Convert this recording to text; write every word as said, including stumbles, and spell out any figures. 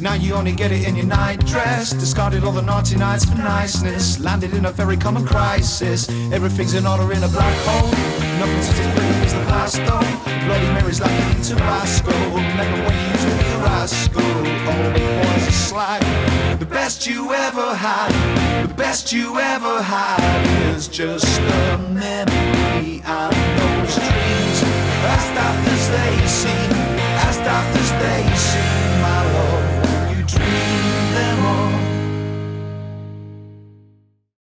Now you only get it in your night dress. Discarded all the naughty nights for niceness. Landed in a very common crisis. Everything's in order in a black hole. Nothing since it's been is the past though. Bloody Mary's like in Tabasco. Remember when you used to be a rascal. Oh, the boys are slag. The best you ever had, the best you ever had is just a memory. And